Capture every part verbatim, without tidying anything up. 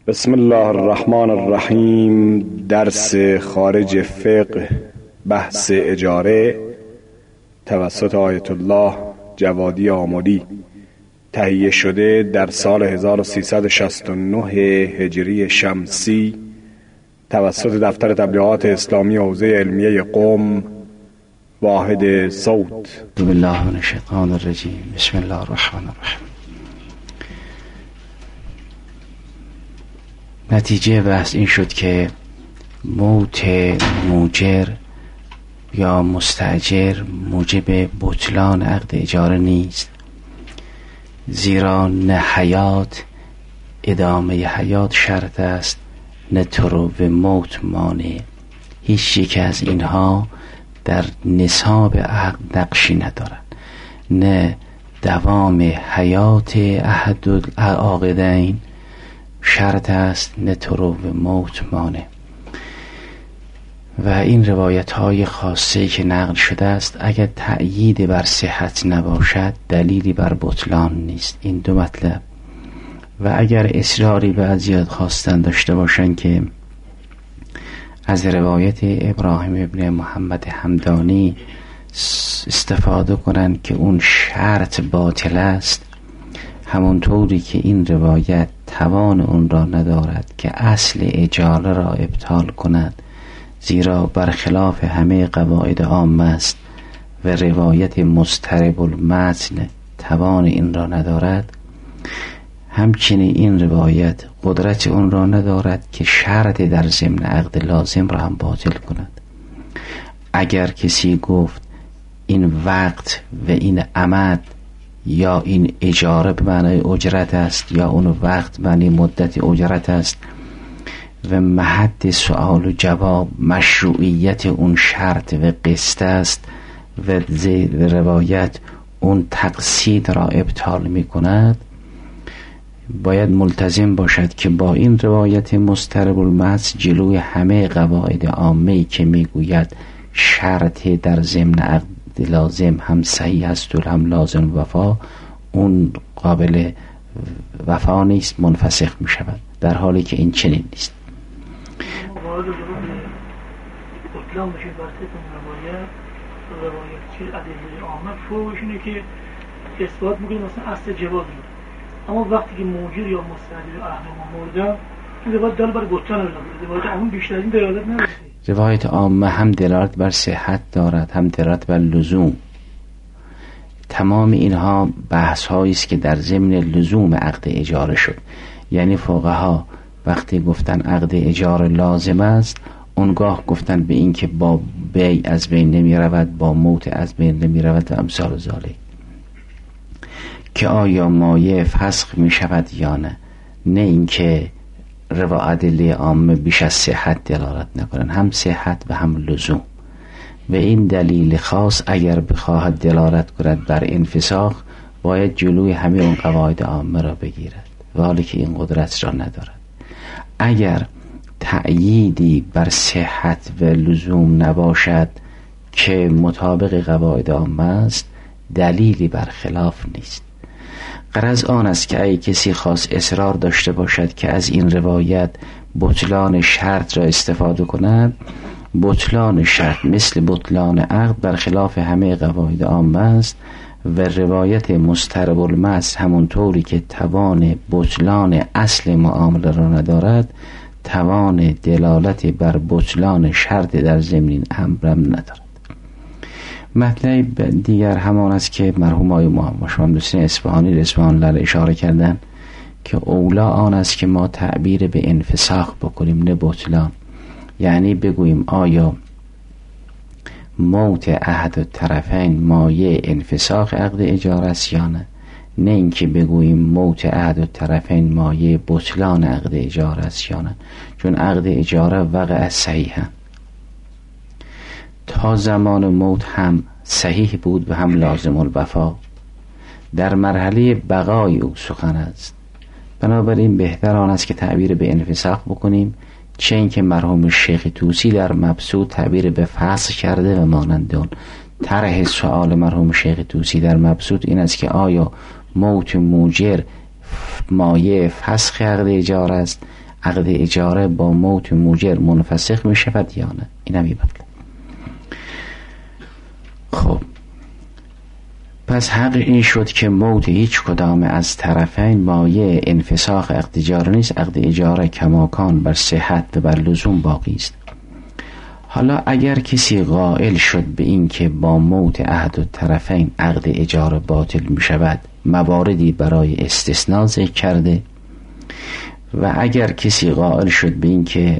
بسم الله الرحمن الرحیم. درس خارج فقه بحث اجاره توسط آیت الله جوادی آملی تهیه شده در سال هزار و سیصد و شصت و نه هجری شمسی توسط دفتر تبلیغات اسلامی حوزه علمیه قم واحد صوت. بسم الله من الشیطان الرجیم. بسم الله الرحمن الرحیم. نتیجه بحث این شد که موت موجر یا مستاجر موجب بطلان عقد اجاره نیست، زیرا نه حیات ادامه حیات شرط است، نه طرو و موت مانع. هیچ یک از اینها در نصاب عقد نقشی ندارند، نه دوام حیات احد العاقدین شرط است، نه طرو و موت مانع. و این روایت های خاصه که نقل شده است اگر تأیید بر صحت نباشد دلیلی بر بطلان نیست. این دو مطلب. و اگر اصراری بعضیات خواستن داشته باشن که از روایت ابراهیم ابن محمد همدانی استفاده کنن که اون شرط باطل است، همونطوری که این روایت توان اون را ندارد که اصل اجاره را ابطال کند، زیرا برخلاف همه قواعد عامه است و روایت مضطرب المتن توان این را ندارد، همچنین این روایت قدرت اون را ندارد که شرط در ضمن عقد لازم را هم باطل کند. اگر کسی گفت این وقت و این عمد یا این اجاره به معنای اجرت است یا اون وقت معنی مدت اجرت است و محط سوال و جواب مشروعیت اون شرط و قسط است و روایت اون تقسیط را ابطال می کند، باید ملتزم باشد که با این روایت مضطرب المتن جلوی همه قواعد عامه‌ای که می گوید شرط در ضمن عقد لازم هم صحیح است و هم لازم وفا، اون قابل وفا نیست، منفسخ می شود، در حالی که این چنین نیست. وارد اطلاع میشه بر طبق روایت روایت چه ادله عامه فوقش اینه که اثبات میکنه مثلا اصل جواز بود، اما وقتی که موجر یا مستاجر اهل مردن این روایت دل بر بطلان رو روایت عموم بیشتر این دلالت نداره. روایت عامه هم دلالت بر صحت دارد هم دلالت بر لزوم. تمام اینها بحث هایی است که در ضمن لزوم عقد اجاره شد. یعنی فقها وقتی گفتن عقد اجاره لازم است، اونگاه گفتن به این که با بیع از بین نمی رود، با موت از بین نمی رود و امثال ذالک، که آیا مایه فسخ می شود یا نه، نه اینکه روایت عامه بیش از صحت دلالت نکنن، هم صحت و هم لزوم. و این دلیل خاص اگر بخواهد دلالت کند بر انفساخ باید جلوی همه اون قواعد عامه را بگیرد، ولی که این قدرت را ندارد. اگر تأییدی بر صحت و لزوم نباشد که مطابق قواعد عامه است، دلیلی بر خلاف نیست. غرض آن است که ای کسی خاص اصرار داشته باشد که از این روایت بطلان شرط را استفاده کند، بطلان شرط مثل بطلان عقد برخلاف همه قواعد عامه است و روایت مضطرب المتن همونطوری که توان بطلان اصل معامله را ندارد، توان دلالت بر بطلان شرط در ضمن امرم ندارد. مطلب دیگر همان است که مرحوم آقای محمد حسین اصفهانی رضوان الله اشاره کردن که اولا آن است که ما تعبیر به انفساخ بکنیم نه بطلان. یعنی بگوییم آیا موت احد الطرفین مایه انفساخ عقد اجاره است یا نه، نه اینکه بگوییم موت احد الطرفین مایه بطلان عقد اجاره است یا نه، چون عقد اجاره وقع صحیحه، تا زمان موت هم صحیح بود و هم لازم الوفا. در مرحله بقای او سخن است، بنابراین بهتر آن است که تعبیر به انفساخ بکنیم، چه اینکه مرحوم شیخ طوسی در مبسوط تعبیر به فسخ کرده و مانند اون. طرح سوال مرحوم شیخ طوسی در مبسوط این است که آیا موت موجر مایه فسخ عقد اجاره است؟ عقد اجاره با موت موجر منفسخ می شود یا نه؟ این هم یه مطلب. خب پس حق این شد که موت هیچ کدام از طرفین مایه انفساخ عقد اجاره نیست. عقد اجاره کماکان بر صحت و بر لزوم باقی است. حالا اگر کسی قائل شد به این که با موت احد الطرفین عقد اجاره باطل می شود، مواردی برای استثناء ذکر کرده، و اگر کسی قائل شد به این که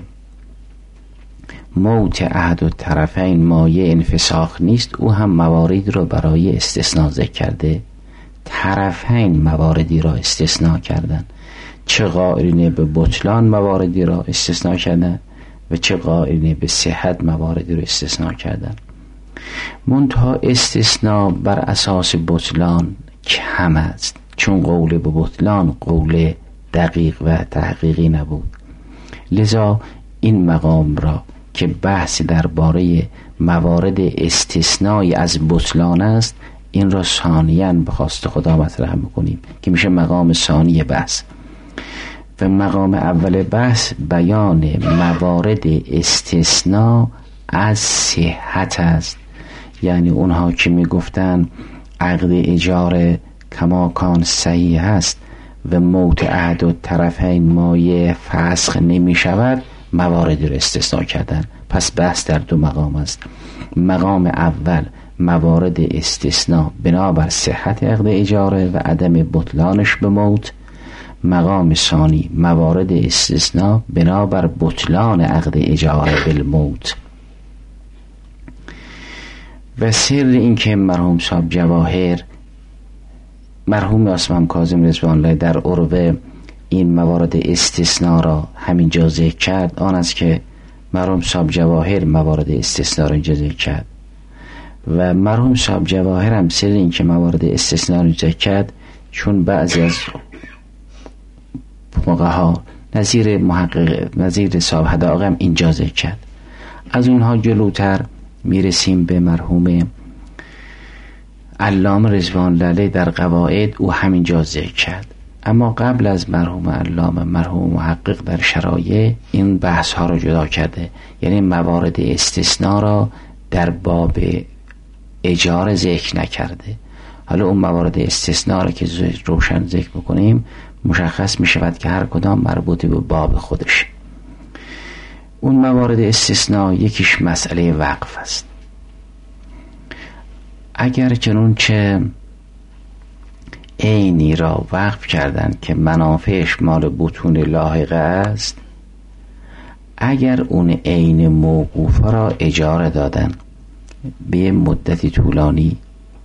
موت احد الطرفین مایه انفساخ نیست، او هم مواردی رو برای استثناء ذکر کرده. طرفین مواردی را استثناء کردن، چه قائلین به بطلان مواردی را استثناء کردن و چه قائلین به صحت مواردی را استثناء کردن. منتها استثناء بر اساس بطلان کم است، چون قول به بطلان قول دقیق و تحقیقی نبود. لذا این مقام را که بحث درباره موارد استثنایی از بطلان است، این را ثانیاً به خواست خدا مطرح میکنیم که میشه مقام ثانی بحث. و مقام اول بحث بیان موارد استثناء از صحت است. یعنی اونها که میگفتن عقد اجاره کماکان صحیح است و موت احد الطرفین مایه فسخ نمی شود، مواردی را استثناء کردن. پس بحث در دو مقام است. مقام اول موارد استثناء بنابر صحت عقد اجاره و عدم بطلانش به موت. مقام ثانی موارد استثناء بنابر بطلان عقد اجاره بالموت. و سر این که مرحوم صاحب جواهر، مرحوم عثمان کاظم رضوان الله در عروه این موارد استثناء را همینجا ذکر کرد، آن است که مرحوم صاحب جواهر موارد استثناء را اینجا ذکر کرد. و مرحوم صاحب جواهر هم سر این که موارد استثناء را ذکر کرد، چون بعضی از فقها نظیر محقق نظیر صاحب حدائق هم اینجا ذکر کرد. از اونها جلوتر میرسیم به مرحوم علامه رضوان الله در قواعد، او همینجا ذکر کرد. اما قبل از مرحوم علامه مرحوم محقق در شرایع این بحث ها رو جدا کرده، یعنی موارد استثناء را در باب اجاره ذکر نکرده. حالا اون موارد استثناء را که روشن ذکر بکنیم مشخص می شود که هر کدام مربوط به باب خودش. اون موارد استثناء یکیش مسئله وقف است. اگر چنانچه عینی را وقف کردن که منافعش مال بطون لاحقه است، اگر اون عین موقوفه را اجاره دادن به مدتی طولانی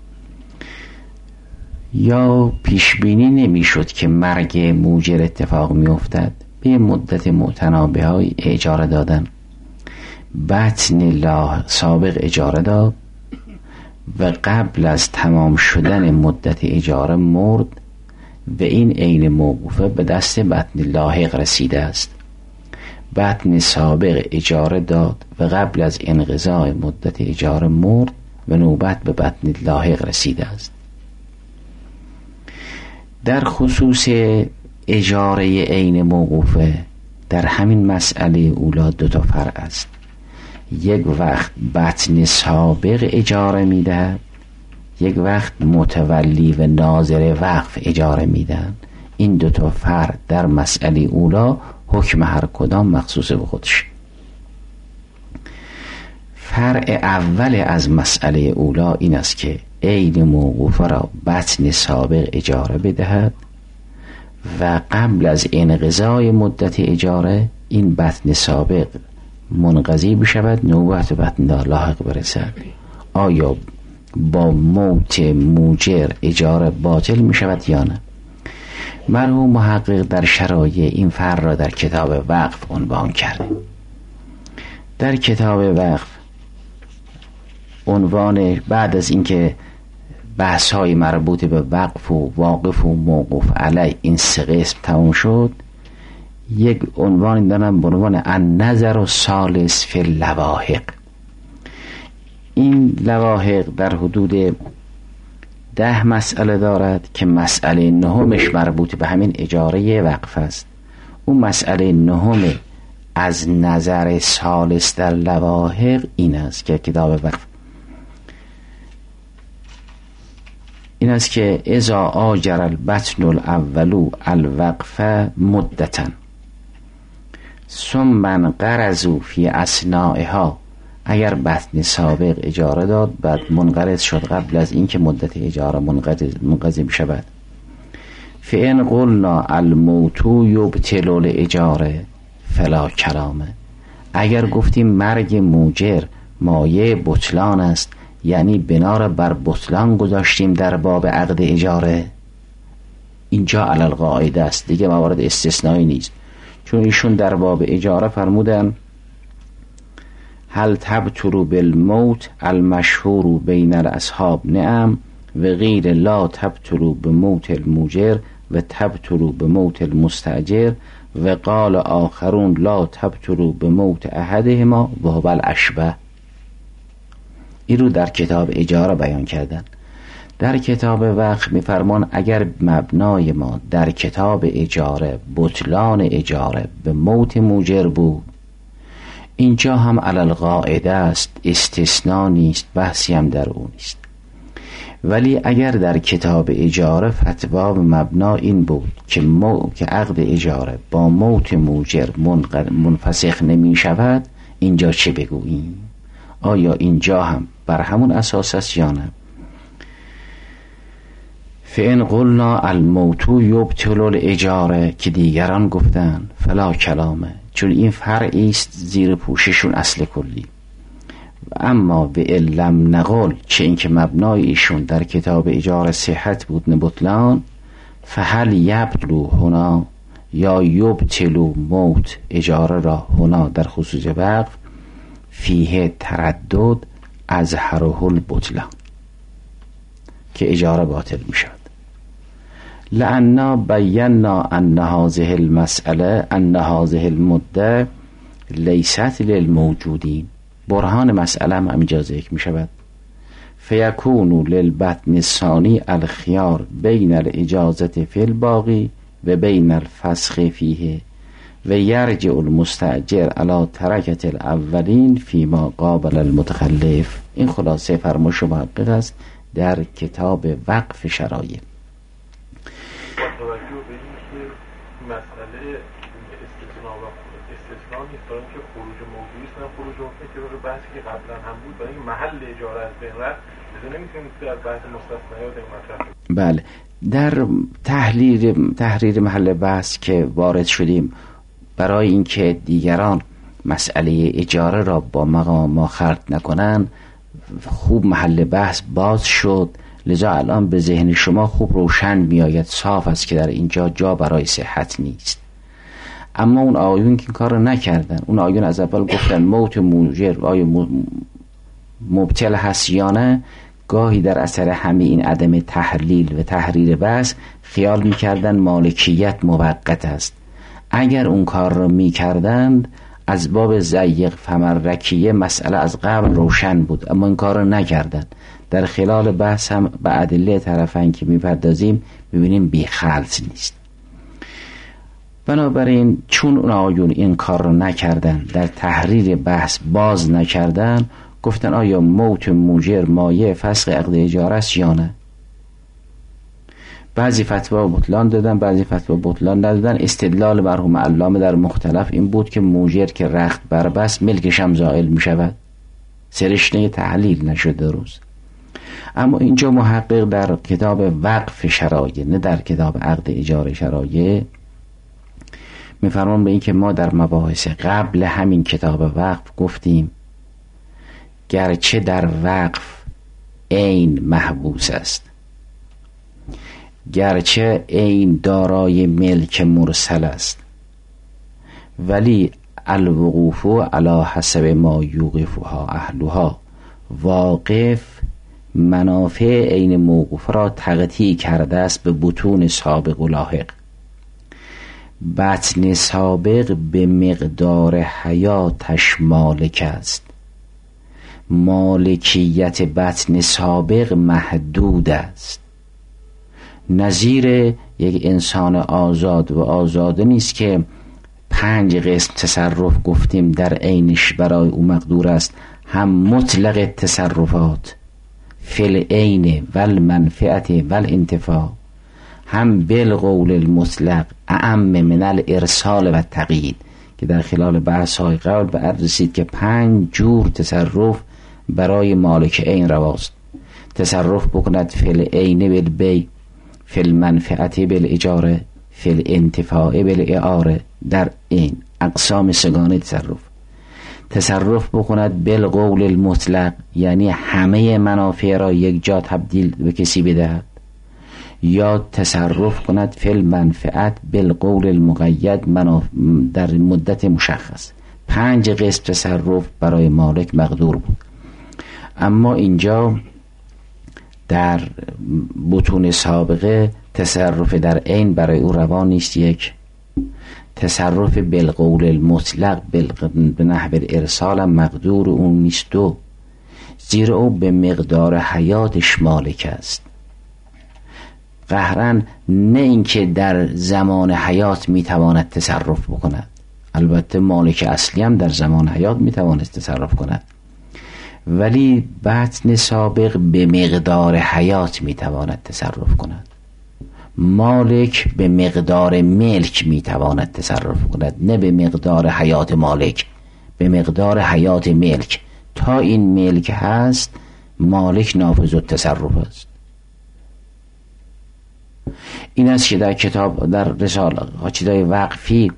یا پیشبینی نمی شد که مرگ موجر اتفاق می افتد، به مدت متنابه های اجاره دادن، بطن لا سابق اجاره داد و قبل از تمام شدن مدت اجاره مرد و این عین موقوفه به دست بطن لاحق رسیده است. بطن سابق اجاره داد و قبل از انقضاء مدت اجاره مرد و نوبت به بطن لاحق رسیده است. در خصوص اجاره عین موقوفه در همین مسئله اولا دو تا فرع است. یک وقت بطن سابق اجاره میدهد، یک وقت متولی و ناظر وقف اجاره میدهد. این دو تا فرع در مسئله اولا حکم هر کدام مخصوص به خودش. فرع اول از مسئله اولا این است که عین موقوفه را بطن سابق اجاره بدهد و قبل از انقضای مدت اجاره این بطن سابق منقضی بشود، نوبت بطن لاحق برسد. آیا با موت موجر اجاره باطل می شود یا نه؟ مرحوم محقق در شرایع این فرع را در کتاب وقف عنوان کرده. در کتاب وقف عنوان بعد از اینکه بحث های مربوط به وقف و واقف و موقوف علی این سه قسم تمام شد، یک عنوان دارم به عنوان النظر و ثالث فی اللواحق. این لواحق در حدود ده مسئله دارد که مسئله نهمش مربوط به همین اجاره وقف است. اون مسئله نهم از نظر ثالث در لواحق این است که کتاب وقف این است که اذا آجر البطن الاولو الوقف مدتا ثم انقرضوا فی اثنائها، اگر بطن سابق اجاره داد بعد منقرض شد قبل از اینکه مدت اجاره منقضی شود، فإن قلنا الموت یبطل الاجاره فلا کلامه، اگر گفتیم مرگ موجر مایه بطلان است، یعنی بنا را بر بطلان گذاشتیم در باب عقد اجاره، اینجا علی القاعده است، دیگه موارد استثنایی نیست. چون ایشون در باب اجاره فرمودن هل تبطل بالموت المشهور بین الاصحاب نعم و غیر لا تبطل بموت الموجر و تبطل بموت المستاجر و قال آخرون لا تبطل بموت احدهما و هو الاشبه. این رو در کتاب اجاره بیان کردن. در کتاب وقف میفرمان اگر مبنای ما در کتاب اجاره بطلان اجاره به موت موجر بود، اینجا هم علی القاعده است، استثناء نیست، بحثی هم در اون نیست. ولی اگر در کتاب اجاره فتوا و مبنا این بود که مو... که عقد اجاره با موت موجر منفسخ نمی شود، اینجا چه بگوییم؟ آیا اینجا هم بر همون اساس است یا نه؟ فإن قلنا الموت یبطل الاجاره که دیگران گفتن فلا کلامه، چون این فرعی است زیر پوششون اصل کلی. اما به علم نقل، چه این که مبنای ایشون در کتاب اجاره صحت بود نبطلان، فهل یبطلو هنا یا یبطلو موت اجاره را هنا در خصوص وقف فیه تردد از هره البطلان که اجاره باطل می شود. لأننا بینا ان هذه المسئله ان هذه المده لیست للموجودین، برهان مسئله هم اینجا ذکر می شود. فیکون للبطن الثانی الخيار بین الاجازه فی الباقی و بین الفسخ فیه و یرجع المستأجر علی ترکت الاولین فیما قابل المتخلف. این خلاصه فرمایش محقق است در کتاب وقف شرایع. با توجه به اینکه مسئله استثناء و استثناء نیست، برای اینکه خروج موضوعی است، نه خروج حکمی که رو بحثی که قبلا هم بود، برای اینکه محل اجاره از بین رفت، لذا نمیتونیم در بحث مستثنیات این مطرح کنیم. بله، در تحلیل تحریر محل بحث که وارد شدیم برای اینکه دیگران مسئله اجاره را با مقام ما خلط نکنن، خوب محل بحث باز شد. لذا الان به ذهن شما خوب روشن میآید، صاف است که در اینجا جا برای صحت نیست. اما اون آیون که این کار رو نکردن، اون آیون از اول گفتن موت موجر آیا مبطل هست یا نه، گاهی در اثر همه این عدم تحلیل و تحریر بحث خیال میکردن مالکیت موقت است. اگر اون کار رو میکردند از باب ضیق فمرکیه مسئله از قبل روشن بود، اما این کار رو نکردند. در خلال بحث هم به ادله طرفین که میپردازیم ببینیم بی خلط نیست. بنابراین چون اون آیون این کار رو نکردن، در تحریر بحث باز نکردن، گفتن آیا موت موجر مایه فسخ عقد اجاره است یا نه. بعضی فتوا بطلان دادن، بعضی فتوا بطلان ندادن. استدلال مرحوم علامه در مختلف این بود که موجر که رخت بربست ملکش هم زائل می شود، سرشته تحلیل نشد درست. اما اینجا محقق در کتاب وقف شرایع، نه در کتاب عقد اجاره شرایع، میفرمان به این که ما در مباحث قبل همین کتاب وقف گفتیم گرچه در وقف عین محبوس است، گرچه عین دارای ملک مرسل است، ولی الوقوف علی حسب ما یوقفها اهلها، واقف منافع عین موقوف را تقطیع کرده است به بطون سابق و لاحق. بطن سابق به مقدار حیاتش مالک است، مالکیت بطن سابق محدود است. نظیر یک انسان آزاد و آزاده نیست که پنج قسم تصرف گفتیم در عینش برای او مقدور است، هم مطلق تصرفات فی العین و المنفعت و الانتفاع، هم بالقول المطلق اعم من الارسال و التقیید که در خلال بحث های قبل به عرض رسید که پنج جور تصرف برای مالک عین رواست. تصرف بکند فی العین بالبیع، فی المنفعت بالاجاره، فی الانتفاع بالاعاره، در این اقسام سگانه تصرف. تصرف بکند بالقول المطلق یعنی همه منافع را یک جا تبدیل به کسی بدهد، یا تصرف کند فی المنفعت بالقول المقید در مدت مشخص. پنج قسم تصرف برای مالک مقدور بود. اما اینجا در بطون سابقه تصرف در عین برای او روا نیست. یک، تصرف بالقول المطلق به نحو ارسال مقدور اون نیست. دو، زیرا او به مقدار حیاتش مالک است. قهرن نه اینکه در زمان حیات میتواند تصرف بکند، البته مالک اصلی هم در زمان حیات میتواند تصرف کند، ولی بطن سابق به مقدار حیات میتواند تصرف کند. مالک به مقدار ملک میتواند تصرف کند، نه به مقدار حیات مالک، به مقدار حیات ملک. تا این ملک هست مالک نافذ التصرف است. این است که در کتاب در رساله چیزای وقفی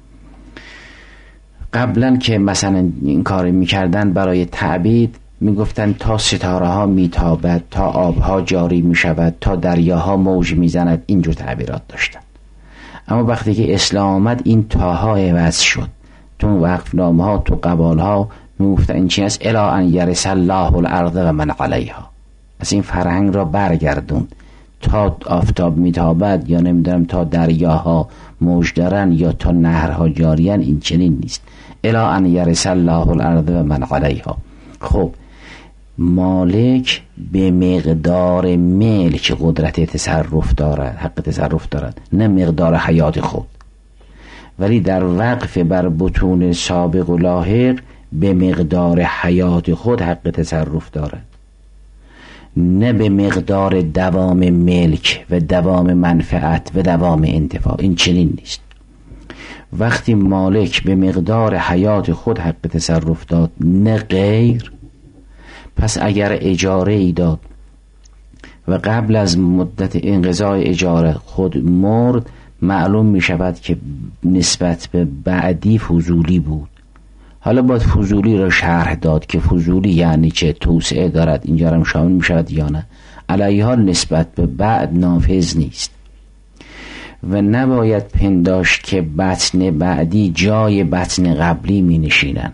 قبلا که مثلا این کار میکردن برای تعبید میگفتن تا ستاره ها میتابد، تا آبها جاری میشود، تا دریاها موج میزند، اینجور تعبیرات داشتن. اما وقتی که اسلام آمد این تاها عوض شد. تو وقف نامه ها، تو قبال ها میگفتن این چی است؟ الا ان یرث الله الارض و من علیها. از این فرهنگ را برگردون. تا آفتاب میتابد یا نمیدونم تا دریاها موج دارن یا تا نهرها جاریان، این چنین نیست. الا ان یرث الله الارض و من علیها. خب مالک به مقدار ملک قدرت تصرف دارد، حق تصرف دارد، نه مقدار حیات خود. ولی در وقف بر بطون سابق و لاحق به مقدار حیات خود حق تصرف دارد، نه به مقدار دوام ملک و دوام منفعت و دوام انتفاع. این چنین نیست. وقتی مالک به مقدار حیات خود حق تصرف داد نه غیر، پس اگر اجاره ای داد و قبل از مدت انقضای اجاره خود مرد، معلوم می شود که نسبت به بعدی فضولی بود. حالا باید فضولی را شرح داد که فضولی یعنی چه، توسعه دارد، اینجا هم شامل می شود یا نه. علیه حال نسبت به بعد نافذ نیست و نباید پنداشت که بطن بعدی جای بطن قبلی می نشینن.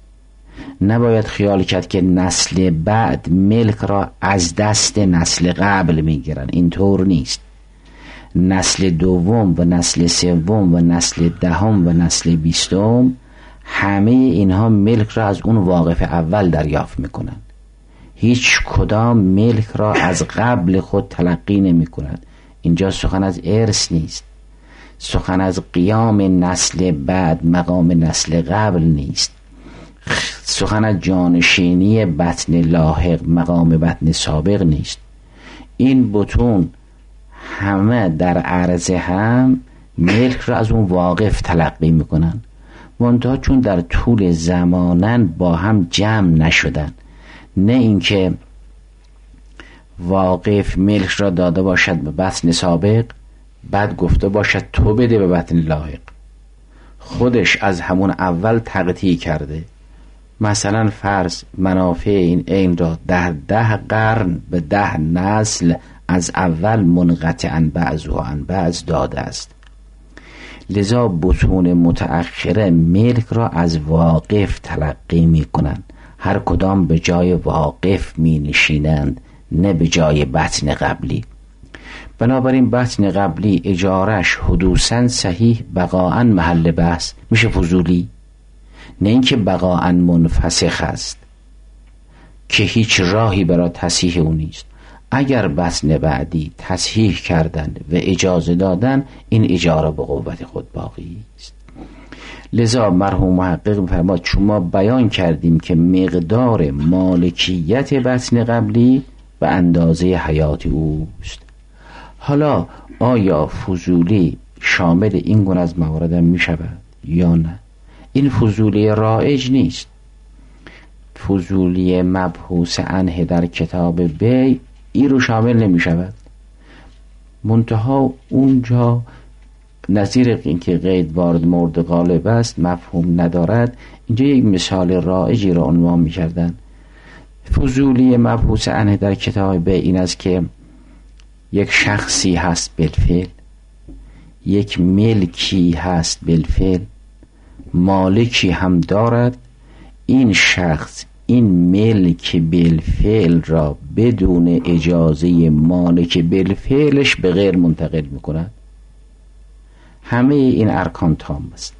نباید خیال کرد که نسل بعد ملک را از دست نسل قبل می گیرن. اینطور نیست. نسل دوم و نسل سوم و نسل دهم و نسل بیستم همه اینها ملک را از اون واقف اول دریافت میکنن. هیچ کدام ملک را از قبل خود تلقی نمی کنند. اینجا سخن از ارث نیست، سخن از قیام نسل بعد مقام نسل قبل نیست، سخن از جانشینی بطن لاحق مقام بطن سابق نیست. این بطون همه در عرض هم ملک را از اون واقف تلقی میکنن، منتها چون در طول زمانن با هم جمع نشدن. نه اینکه واقف ملک را داده باشد به بطن سابق بعد گفته باشد تو بده به بطن لاحق. خودش از همون اول تقطیع کرده. مثلا فرض منافع این عین را در ده قرن به ده نسل از اول منقطعاً بعضها عن بعض داده است. لذا بطون متأخره ملک را از واقف تلقی می کنند. هر کدام به جای واقف می نشینند، نه به جای بطن قبلی. بنابراین بطن قبلی اجارش حدوثاً صحیح، بقاءً محل بحث، میشه فضولی. نه اینکه بقاءً منفسخ است که هیچ راهی برای تصحیح اون نیست. اگر بطن بعدی تصحیح کردند و اجازه دادن، این اجاره به قوت خود باقی است. لذا مرحوم محقق می‌فرماد چون ما بیان کردیم که مقدار مالکیت بطن قبلی به اندازه حیات اوست. حالا آیا فضولی شامل این گونه از موارد هم می شود یا نه؟ این فضولی رایج نیست. فضولی مبحوث عنه در کتاب بی این رو شامل نمی شود. منتها اونجا نظیر این که قید وارد مورد غالب است مفهوم ندارد، اینجا یک مثال رایجی را عنوان می کردن. فضولی مبحوث عنه در کتاب بی این است که یک شخصی هست بالفعل، یک ملکی هست بالفعل، مالکی هم دارد. این شخص این ملک بالفعل را بدون اجازه مالک بالفعلش به غیر منتقل میکند. همه این ارکان تام است.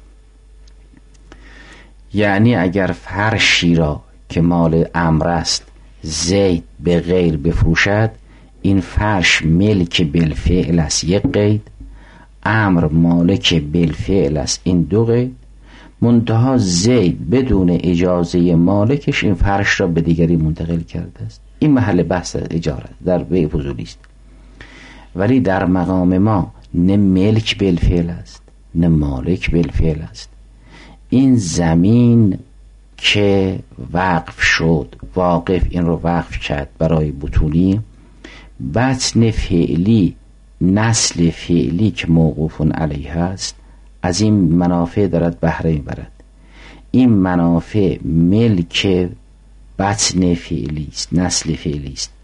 یعنی اگر فرشی را که مال امر است زید به غیر بفروشد، این فرش ملک بالفعل است یک قید، امر مالک بالفعل است این دو قید، منتها زید بدون اجازه مالکش این فرش را به دیگری منتقل کرده است. این محل بحث اجاره در بیع فضولی است. ولی در مقام ما نه ملک بالفعل است نه مالک بالفعل است. این زمین که وقف شد، واقف این رو وقف کرد برای بطونی، بطن فعلی نسل فعلی که موقوف علیه است از این منافع دارد بهره میبرد. این منافع ملک بطن فعلی است، نسل فعلی است،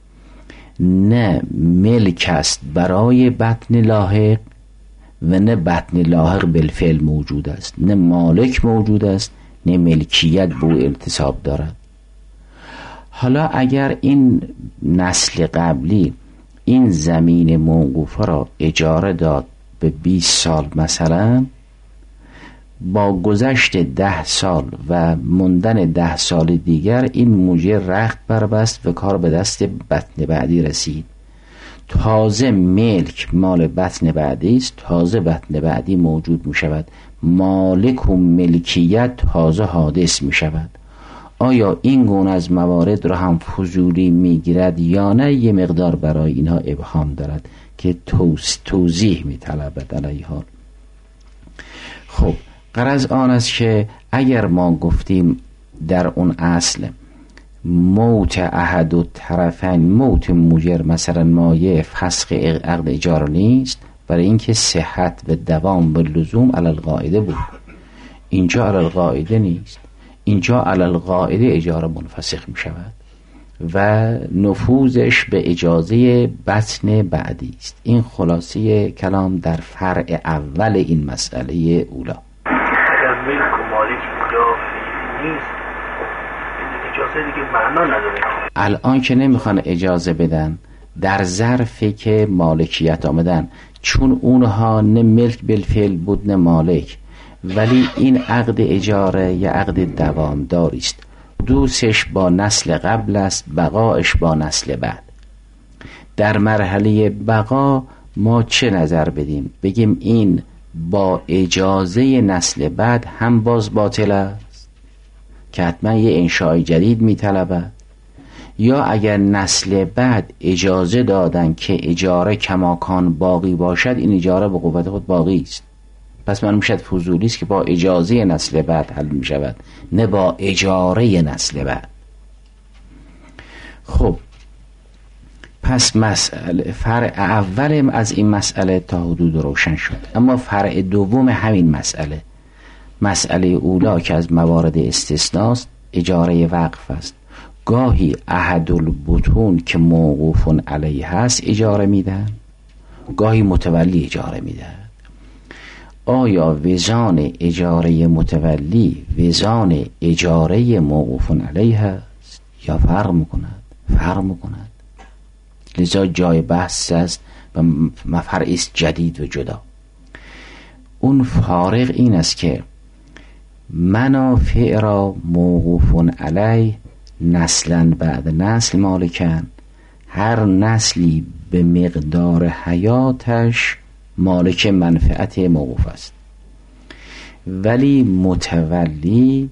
نه ملک است برای بطن لاحق و نه بطن لاحق بالفعل موجود است، نه مالک موجود است نه ملکیت به او التساب دارد. حالا اگر این نسل قبلی این زمین موقوفه را اجاره داد به بیست سال مثلا، با گذشت ده سال و موندن ده سال دیگر این موجه رخت بربست و کار به دست بطن بعدی رسید. تازه ملک مال بطن بعدی است، تازه بطن بعدی موجود می شود، مالک و ملکیت تازه حادث می شود. آیا این گونه از موارد را هم فضولی می گیرد یا نه؟ یه مقدار برای اینها ابهام دارد که توضیح می طلبد علیها. خب غرض آن است که اگر ما گفتیم در اون اصل موت احد و طرفین موت موجر مثلا مایه فسخ عقد اجاره نیست، برای اینکه صحت و دوام و لزوم علی القاعده بود. اینجا علی القاعده نیست، اینجا علی القاعده اجاره منفسخ می شود و نفوذش به اجازه بطن بعدی است. این خلاصه کلام در فرع اول این مسئله اولا. اگر ملک و مالک اینجا نیست اجازه دیگه معنا نداره. الان که نمیخوان اجازه بدن در ظرفی که مالکیت آمدن، چون اونها نه ملک بالفعل بود نه مالک، ولی این عقد اجاره یا عقد دوام داری است، دوستش با نسل قبل است، بقایش با نسل بعد. در مرحله بقا ما چه نظر بدیم؟ بگیم این با اجازه نسل بعد هم باز باطل است که حتما یه انشاء جدید می طلبه، یا اگر نسل بعد اجازه دادن که اجاره کماکان باقی باشد، این اجاره به قوت خود باقی است، پس من میشد فضولی است که با اجازه نسل بعد حل می شود نه با اجاره نسل بعد. خب پس مسئله فرع اول از این مسئله تا حدود روشن شد. اما فرع دوم همین مسئله، مسئله اولا که از موارد استثناست، اجاره وقف است. گاهی احد البطون که موقوف علیه هست اجاره میدن، گاهی متولی اجاره میدن. آیا وزان اجاره متولی وزان اجاره موقوف علیه است یا فرق میکند؟ فرق میکند. لذا جای بحث است و مفرع است جدید و جدا. اون فارق این است که منافع را موقوف علیه نسلا بعد نسل مالکن، هر نسلی به مقدار حیاتش مالک منفعت موقوف است. ولی متولی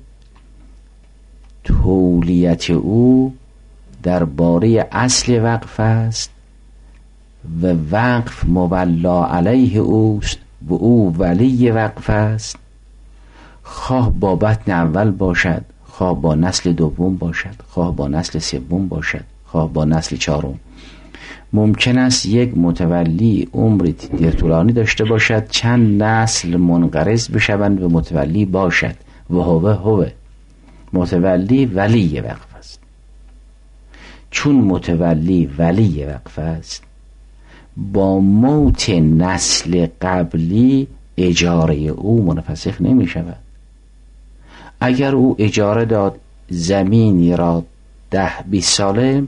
تولیت او درباره اصل وقف است و وقف مولا علیه اوست و او ولی وقف است، خواه با بطن اول باشد، خواه با نسل دوم باشد، خواه با نسل سوم باشد، خواه با نسل چهارم. ممکن است یک متولی عمری طولانی داشته باشد، چند نسل منقرض بشوند و متولی باشد و هوه هوه متولی ولی وقف است. چون متولی ولی وقف است، با موت نسل قبلی اجاره او منفسخ نمی شود. اگر او اجاره داد زمینی را ده بیست ساله،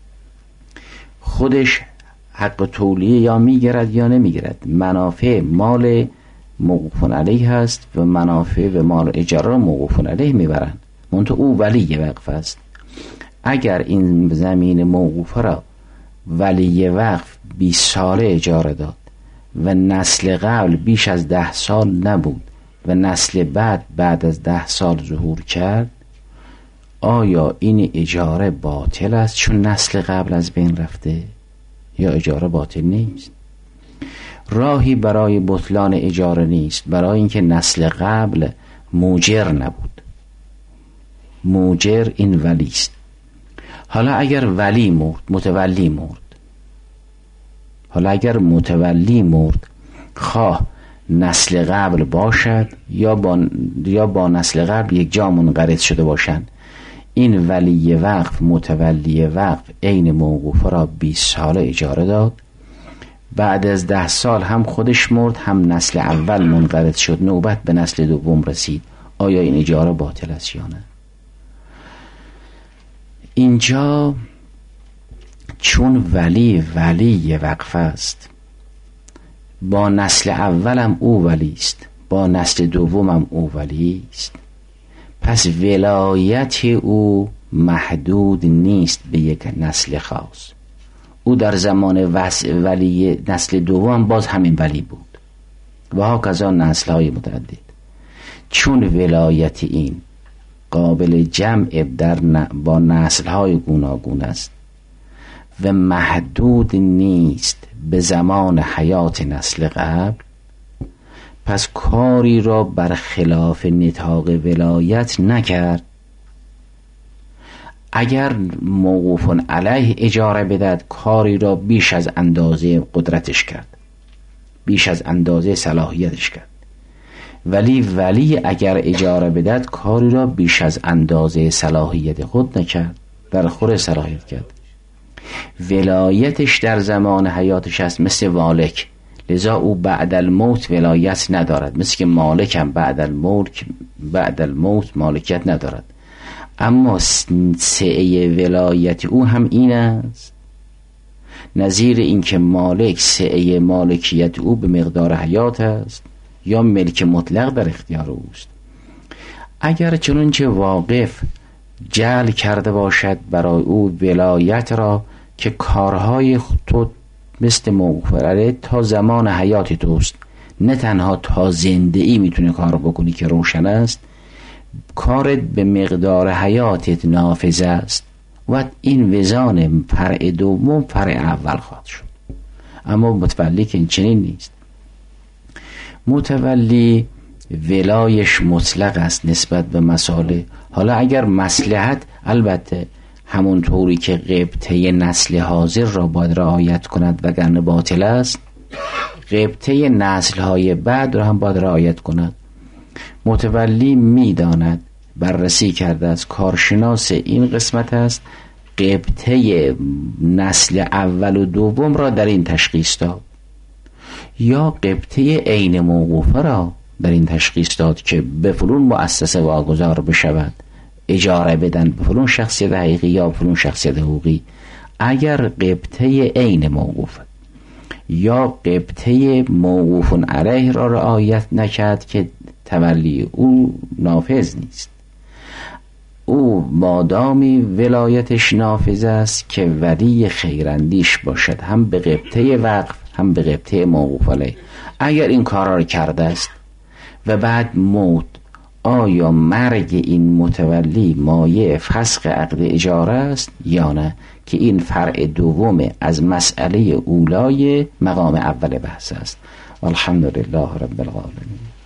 خودش حق تولیه یا میگیرد یا نمیگیرد. منافع مال موقوف علیه هست و منافع و مال اجاره را موقوف علیه میبرند، منتها او ولی وقف است. اگر این زمین موقوفه را ولی وقف بیست ساله اجاره داد و نسل قبل بیش از ده سال نبود و نسل بعد بعد از ده سال ظهور کرد، آیا این اجاره باطل است چون نسل قبل از بین رفته یا اجاره باطل نیست؟ راهی برای بطلان اجاره نیست، برای اینکه نسل قبل موجر نبود. موجر این ولی است. حالا اگر ولی مرد، متولی مرد، حالا اگر متولی مرد، خواه نسل قبل باشد یا با, یا با نسل قبل یک جا منقرض شده باشند، این ولی وقف متولی وقف عین موقوفه را بیست ساله اجاره داد، بعد از ده سال هم خودش مرد، هم نسل اول منقرض شد، نوبت به نسل دوم رسید. آیا این اجاره باطل است یا نه؟ اینجا چون ولی ولی وقف است، با نسل اولم او ولی است، با نسل دومم او ولی است، پس ولایت او محدود نیست به یک نسل خاص. او در زمان ولی نسل دوم باز همین ولی بود و هاکذا نسل های متعدد. چون ولایت این قابل جمع در ن... با نسل های گوناگون است و محدود نیست به زمان حیات نسل قبل، پس کاری را بر خلاف نطاق ولایت نکرد. اگر موقوف علیه اجاره بدهد، کاری را بیش از اندازه قدرتش کرد، بیش از اندازه صلاحیتش کرد. ولی ولی اگر اجاره بدهد، کاری را بیش از اندازه صلاحیت خود نکرد، در خور صلاحیت کرد. ولایتش در زمان حیاتش است مثل والک، لذا او بعد الموت ولایت ندارد، مثل که مالک هم بعد الموت بعد الموت مالکیت ندارد. اما سعه ولایت او هم این است، نظیر این که مالک سعه مالکیت او به مقدار حیات است یا ملک مطلق در اختیار اوست. اگر چنانچه واقف جعل کرده باشد برای او ولایت را که کارهای تو مثل موقوف علیه تا زمان حیات توست، نه تنها تا زنده ای میتونه کار بکنی که روشن است، کارت به مقدار حیاتت نافذ است و این وزان فرع دوم فرع اول خواهد شد. اما متولی که این چنین نیست. متولی ولایش مطلق است نسبت به مسائل. حالا اگر مصلحت، البته همون طوری که غبطه نسل حاضر را باید رعایت کند وگرنه باطل است، غبطه نسل های بعد را هم باید رعایت کند. متولی میداند، بررسی کرده است، کارشناس این قسمت است، غبطه نسل اول و دوم را در این تشخیص داد یا غبطه عین موقوفه را در این تشخیص داد که به فلان مؤسسه واگذار بشود، اجاره بدن به فلان شخصیت حقیقی یا فلان شخصیت حقوقی. اگر غبطه عین موقوفه یا غبطه موقوف علیه را رعایت نکرد که تولی او نافذ نیست، او مادامی ولایتش نافذ است که ولی خیراندیش باشد، هم به غبطه وقف هم به غبطه موقوف علیه. اگر این کارا را کرده است و بعد موت. آیا مرگ این متولی مایه فسخ عقد اجاره است یا نه؟ که این فرع دوم از مسئله اولای مقام اول بحث است. والحمد لله رب العالمین.